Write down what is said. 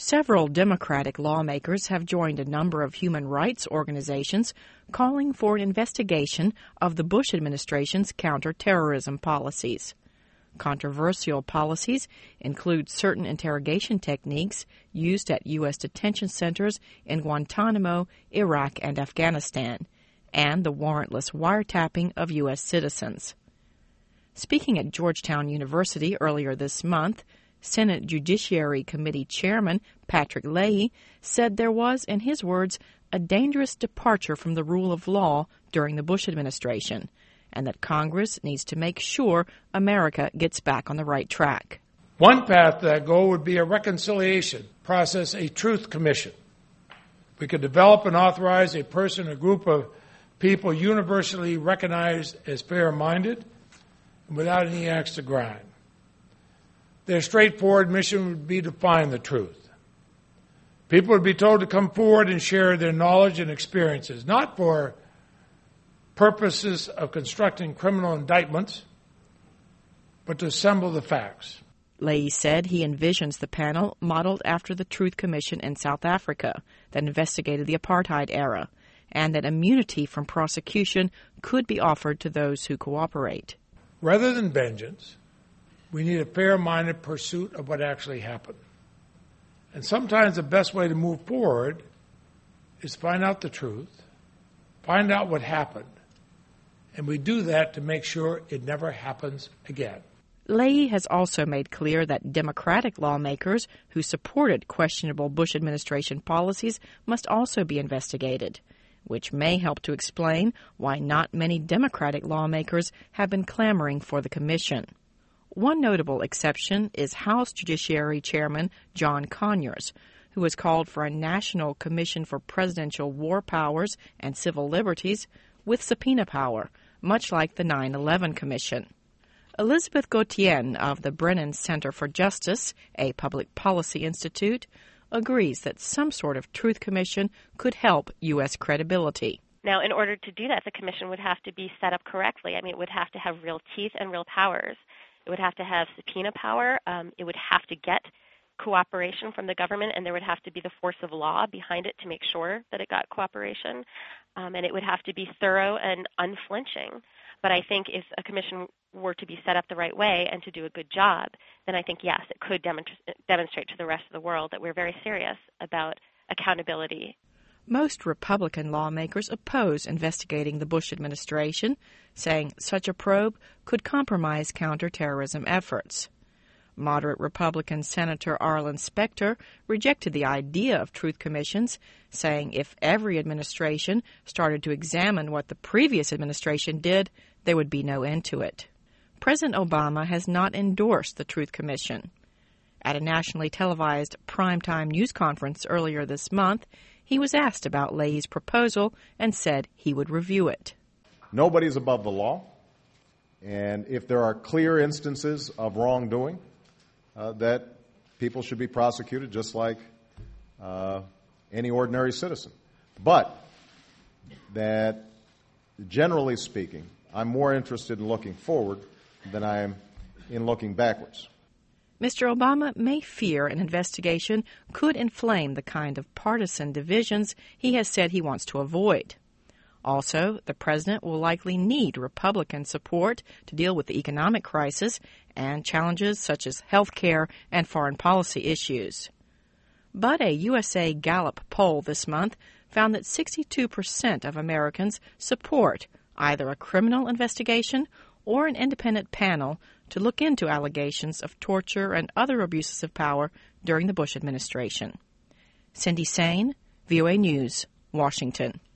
Several Democratic lawmakers have joined a number of human rights organizations calling for an investigation of the Bush administration's counterterrorism policies. Controversial policies include certain interrogation techniques used at U.S. detention centers in Guantanamo, Iraq, and Afghanistan, and the warrantless wiretapping of U.S. citizens. Speaking at Georgetown University earlier this month, Senate Judiciary Committee Chairman Patrick Leahy said there was, in his words, a dangerous departure from the rule of law during the Bush administration, and that Congress needs to make sure America gets back on the right track. One path to that goal would be a reconciliation process, a truth commission. We could develop and authorize a person or group of people universally recognized as fair-minded and without any axe to grind. Their straightforward mission would be to find the truth. People would be told to come forward and share their knowledge and experiences, not for purposes of constructing criminal indictments, but to assemble the facts. Leahy said he envisions the panel modeled after the Truth Commission in South Africa that investigated the apartheid era, and that immunity from prosecution could be offered to those who cooperate. Rather than vengeance, we need a fair-minded pursuit of what actually happened. And sometimes the best way to move forward is find out the truth, find out what happened, and we do that to make sure it never happens again. Leahy has also made clear that Democratic lawmakers who supported questionable Bush administration policies must also be investigated, which may help to explain why not many Democratic lawmakers have been clamoring for the commission. One notable exception is House Judiciary Chairman John Conyers, who has called for a National Commission for Presidential War Powers and Civil Liberties with subpoena power, much like the 9/11 Commission. Elizabeth Gautier of the Brennan Center for Justice, a public policy institute, agrees that some sort of truth commission could help U.S. credibility. Now, in order to do that, the commission would have to be set up correctly. I mean, it would have to have real teeth and real powers. It would have to have subpoena power. It would have to get cooperation from the government, and there would have to be the force of law behind it to make sure that it got cooperation. And it would have to be thorough and unflinching. But I think if a commission were to be set up the right way and to do a good job, then I think, yes, it could demonstrate to the rest of the world that we're very serious about accountability. Most Republican lawmakers oppose investigating the Bush administration, saying such a probe could compromise counterterrorism efforts. Moderate Republican Senator Arlen Specter rejected the idea of truth commissions, saying if every administration started to examine what the previous administration did, there would be no end to it. President Obama has not endorsed the Truth Commission. At a nationally televised primetime news conference earlier this month, he was asked about Leahy's proposal and said he would review it. Nobody's above the law, and if there are clear instances of wrongdoing, that people should be prosecuted just like any ordinary citizen. But that, generally speaking, I'm more interested in looking forward than I am in looking backwards. Mr. Obama may fear an investigation could inflame the kind of partisan divisions he has said he wants to avoid. Also, the president will likely need Republican support to deal with the economic crisis and challenges such as health care and foreign policy issues. But a USA Gallup poll this month found that 62% of Americans support either a criminal investigation or an independent panel to look into allegations of torture and other abuses of power during the Bush administration. Cindy Sain, VOA News, Washington.